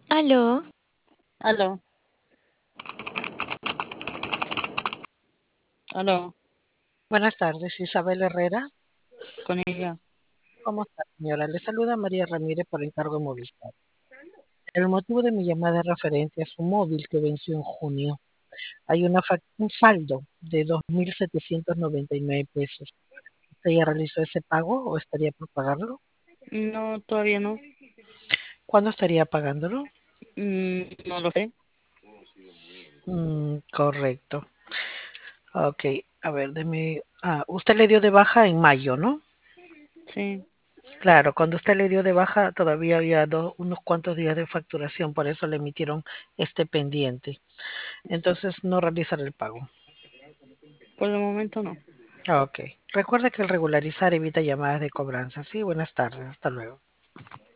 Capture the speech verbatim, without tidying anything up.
Aló, Aló, aló, buenas tardes, Isabel Herrera. con ella. ¿Cómo está, señora? Le saluda María Ramírez por encargo de Movistar. El motivo de mi llamada es referente a su móvil que venció en junio. Hay una fac- un saldo de dos mil setecientos noventa y nueve pesos. ¿Usted ya realizó ese pago o estaría por pagarlo? No, todavía no. ¿Cuándo estaría pagándolo? Mm, no lo sé. Mm, correcto. Ok, a ver, deme. Ah, usted le dio de baja en mayo, ¿no? Sí, Claro, cuando usted le dio de baja todavía había dos- unos cuantos días de facturación, por eso le emitieron este pendiente. Entonces no realizar el pago. por el momento no. Ah, ok. Recuerda que el regularizar evita llamadas de cobranza. Sí, buenas tardes. Hasta luego.